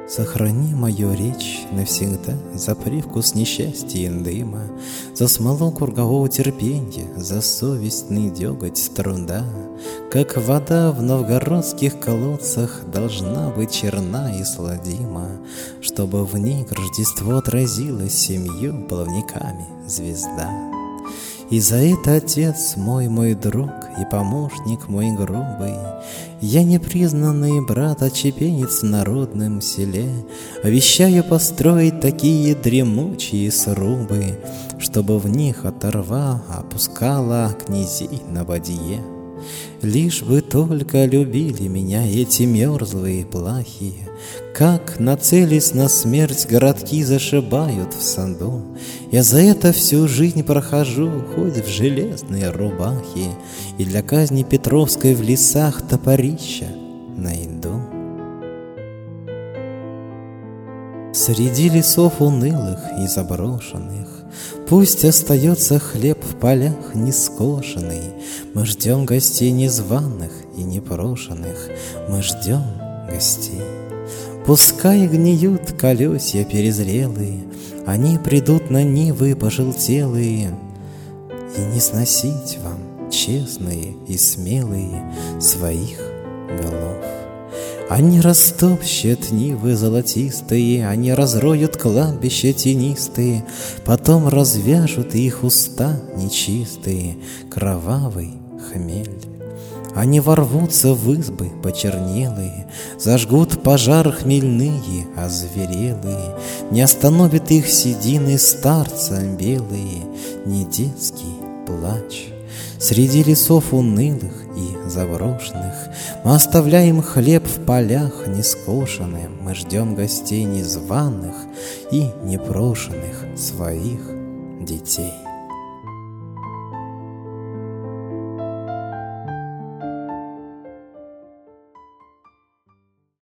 Сохрани мою речь навсегда за привкус несчастья и дыма, за смолу кругового терпенья, за совестный деготь труда. Как вода в новгородских колодцах должна быть черна и сладима, чтобы в ней к Рождеству отразилась семью плавниками звезда. И за это, отец мой друг и помощник мой грубый, я непризнанный брат-отщепенец в народном селе, обещаю построить такие дремучие срубы, чтобы в них оторва опускала князей на бадье. Лишь бы только любили меня эти мерзлые плахи, как, нацелясь на смерть, городки зашибают в саду. Я за это всю жизнь прохожу, хоть в железной рубахе, и для казни Петровской в лесах топорища найду. Среди лесов унылых и заброшенных пусть остается хлеб в полях нескошенный. Мы ждем гостей незваных и непрошенных, мы ждем гостей. Пускай гниют колесья перезрелые, они придут на нивы пожелтелые, и не сносить вам, честные и смелые, своих голов. Они растопчут нивы золотистые, они разроют кладбища тенистые, потом развяжут их уста нечистые, кровавый хмель. Они ворвутся в избы почернелые, зажгут пожар хмельные, озверелые, не остановит их седины старца белые, ни детский плач. Среди лесов унылых и заброшенных мы оставляем хлеб в полях нескошенным, мы ждем гостей незваных и непрошенных своих детей.